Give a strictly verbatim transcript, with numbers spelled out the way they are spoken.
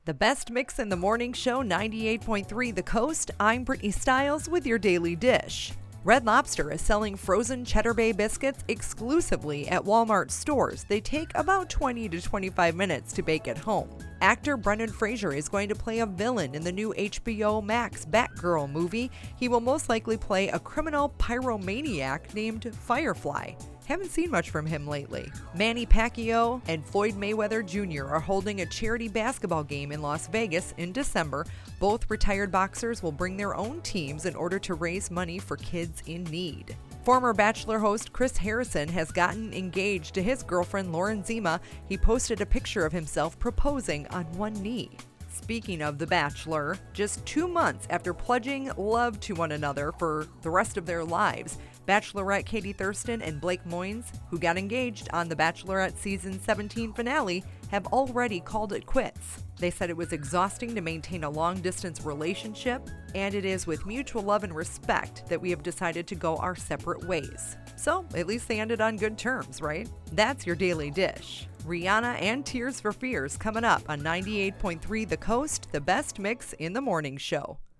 The best mix in the morning show, ninety-eight point three The Coast. I'm Brittany Stiles with your daily dish. Red Lobster is selling frozen Cheddar Bay biscuits exclusively at Walmart stores. They take about twenty to twenty-five minutes to bake at home. Actor Brendan Fraser is going to play a villain in the new H B O Max Batgirl movie. He will most likely play a criminal pyromaniac named Firefly. Haven't seen much from him lately. Manny Pacquiao and Floyd Mayweather Junior are holding a charity basketball game in Las Vegas in December. Both retired boxers will bring their own teams in order to raise money for kids in need. Former Bachelor host Chris Harrison has gotten engaged to his girlfriend Lauren Zima. He posted a picture of himself proposing on one knee. Speaking of The Bachelor, just two months after pledging love to one another for the rest of their lives, Bachelorette Katie Thurston and Blake Moynes, who got engaged on The Bachelorette season seventeen finale, have already called it quits. They said it was exhausting to maintain a long-distance relationship, and it is with mutual love and respect that we have decided to go our separate ways. So, at least they ended on good terms, right? That's your daily dish. Rihanna and Tears for Fears coming up on ninety-eight point three The Coast, the best mix in the morning show.